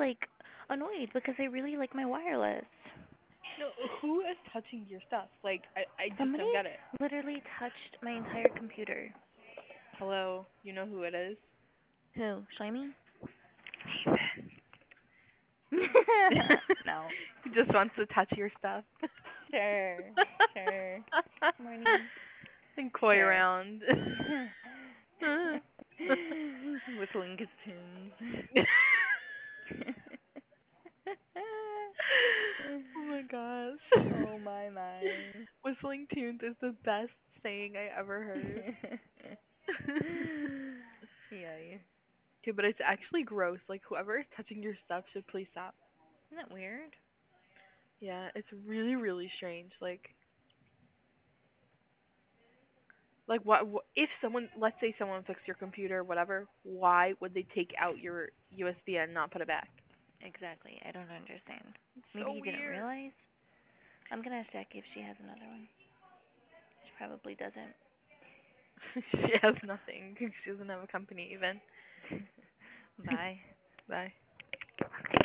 like annoyed because I really like my wireless. No, who is touching your stuff? Like, I just Somebody don't get it. literally touched my entire computer. Hello, you know who it is? Who? Slimy? No. He just wants to touch your stuff. Sure. Sure. Morning. And coy Sure. around. Whistling his tunes. Oh my gosh. Oh my. Whistling tunes is the best saying I ever heard. Yay. Okay, but it's actually gross. Like whoever is touching your stuff should please stop. Isn't that weird? Yeah, it's really really strange. Like what if someone, let's say someone fixed your computer, whatever, why would they take out your USB and not put it back? Exactly. I don't understand. It's Maybe so he didn't weird. realize. I'm gonna check if she has another one. She probably doesn't. She has nothing. She doesn't have a company even. Bye. Bye.